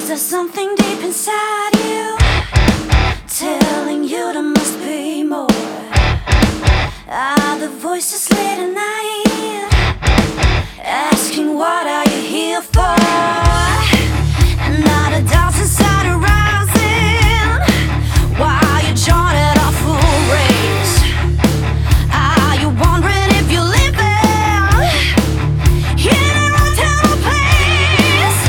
there something deep inside you telling you there must be more? Are the voices late at night asking what are you here for? And are the doubts inside arising while you join it a full race? Are you wondering if you're living in a wrong time or place?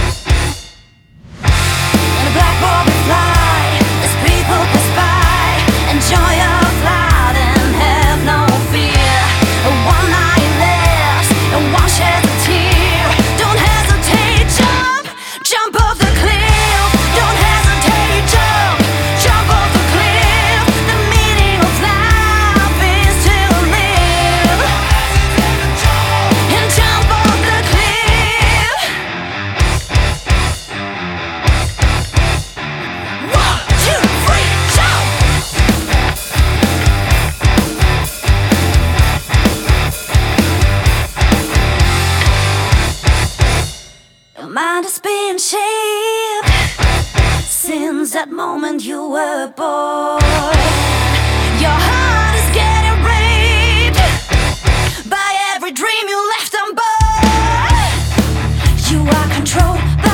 In a black ball we fly as people pass by, enjoy your flight and have no fear. One night less and one sheds a tear. Don't hesitate, jump off the cliff. Don't hesitate, jump off the cliff. The meaning of life is to live and jump off the cliff. 1, 2, 3, jump! Your mind has been shaped since that moment you were born. Your heart is getting raped by every dream you left on board. You are controlled by